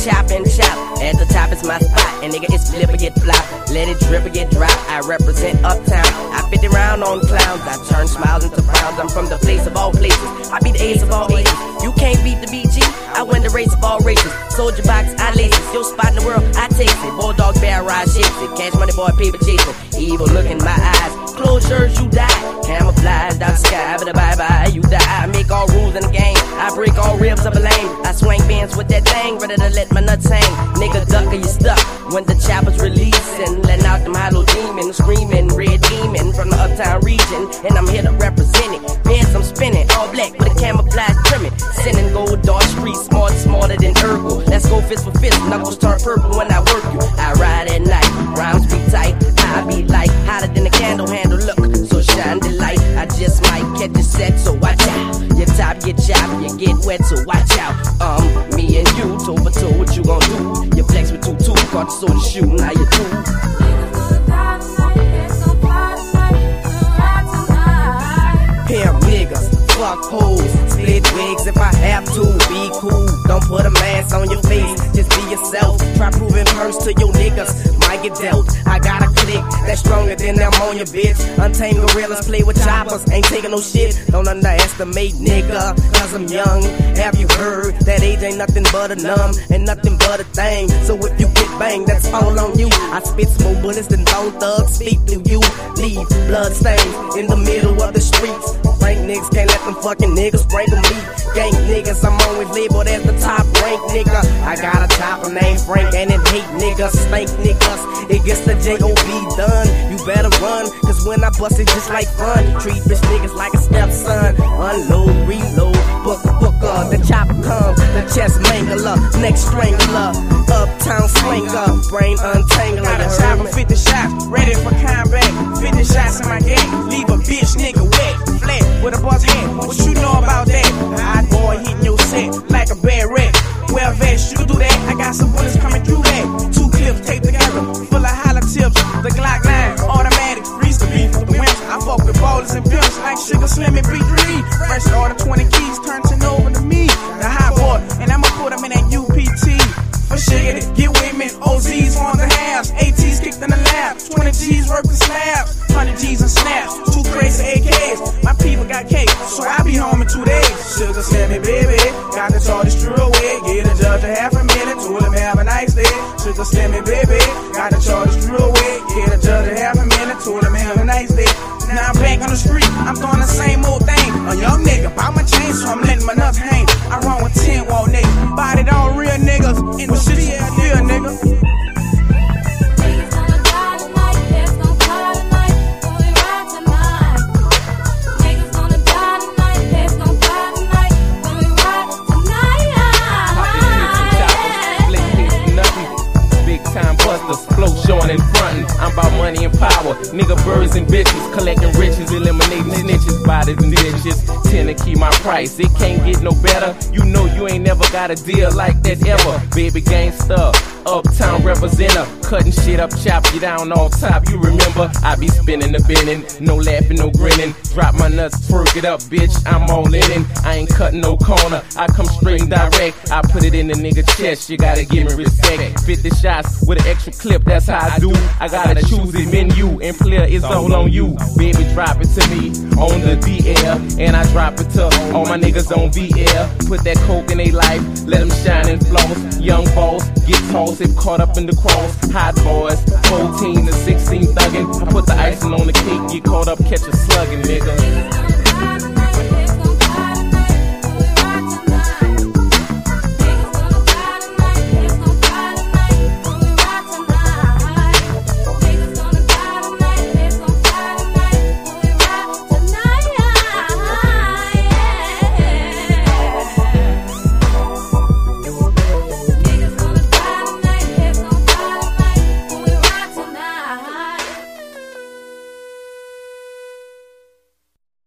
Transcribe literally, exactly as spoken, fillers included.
chop and chop. At the top is my spot, and nigga, it's flip or get flop. Let it drip or get drop. I represent uptown. I fit around on clowns. I turn smiles into frowns. I'm from the place of all places. I be the ace of all aces. You can't beat the B G. I win the race of all races. Soldier box, I lace it. Your spot in the world, I take it. Bulldog, bear, ride, shakes it. Cash money, boy, paper chasing. Evil look in my eyes. Close yours, you die. Camouflage, dark sky, but bye bye, you die. I make all rules in the game. I break all ribs of a lane. I swing bands with that thing, ready to let my nuts hang. Nigga, duck or you stuck. When the choppers releasing, letting out them hollow demons, screaming, red demon from the uptown region. And I'm here to represent it. Bands I'm spinning, all black with a camouflage trimming. Sending gold, dark streets, smart, smarter than Urkel. Let's go fist for fist, knuckles turn purple when I work you. I ride at night, rhymes be tight. I be like hotter than a candle handle. Look, so shine the light. I just might catch a set, so watch out. Your top get chopped, you get wet, so watch out. Um, me and you, toe for toe, what you gon' do? You flex with two two, caught the soda shoot, now you do. Pimp niggas, fuck hoes, split wigs if I have to. Be cool, don't put a mask on your face, just be yourself. Try proving first to your niggas, might get dealt. I got a click that's stronger than them on your bitch. Untamed gorillas play with choppers, ain't taking no shit. Don't underestimate nigga, cause I'm young. Have you heard that age ain't nothing but a numb and nothing but a thing? So if you get banged, that's all on you. I spit smoke bullets and bone thugs speak through you. Leave blood stains in the middle of the streets. Frank niggas can't let them fucking niggas break them me. Gang niggas, I'm always labeled as the top rank nigga. I got a topper named Frank and it hate niggas, stank niggas. It gets the J O B done. You better run, cause when I bust it just like fun. Treat bitch niggas like a stepson. Unload, reload, book, booker. The chopper comes, the chest mangler, neck strangler, uptown slinger, brain untangler. Got a chopper, fifty shots, ready for combat. fifty shots in my game, leave a bitch nigga wet. Flat with a boss hat, what you know about that? Hot boy hitting your set like a bad rat. Well vest, you can do that, I got some bullets coming through that. Two clips taped together, full of hollow tips. The Glock nine, automatic, freeze the beef. The wimps, I fuck with ballers and pimps like Sugar Slim and B three. Fresh order twenty keys, turn ten over to me. The hot boy, and I'ma put them in that U P T. For sugar, get with me, O Z's on the halves. AT's kicked in the lab, twenty G's worth of slabs. one hundred G's and snaps, two crazy A Ks. My people got cake, so I be home in two days. Sugar Slim and baby, got the charges threw away. Get a judge a half a minute, told him have a nice day. Sugar Slim and baby, got the charges threw away. Get a judge a half a minute, told him have a nice day. Now I'm back on the street, I'm doing the same old thing. A young nigga, buy my chain, so I'm letting my nuts hang. I run with ten wall niggas, bodied all real niggas. In the shit, yeah, real nigga. Flow showing and frontin', I'm about money and power. Nigga, birds and bitches, collecting riches, eliminating snitches, bodies and ditches. Tend to keep my price, it can't get no better. You know you ain't never got a deal like that ever. Baby gangsta, uptown representer, cutting shit up, chop you down off top. You remember, I be spinning the bending, no laughing, no grinning. Drop my nuts, twerk it up, bitch, I'm all in it. I ain't cutting no corner, I come straight and direct. I put it in the nigga chest, you gotta give me respect. fifty shots with an extra clip, that's how I do. I gotta choose the menu, and clear it's all on you. Baby, drop it to me on the D L, and I drop it to all my niggas on V L. Put that coke in their life, let them shine and floss. Young boss, get tossed if caught up in the cross. Hot boys, fourteen to sixteen thuggin'. I put the icing on the cake, get caught up, catch a sluggin', nigga.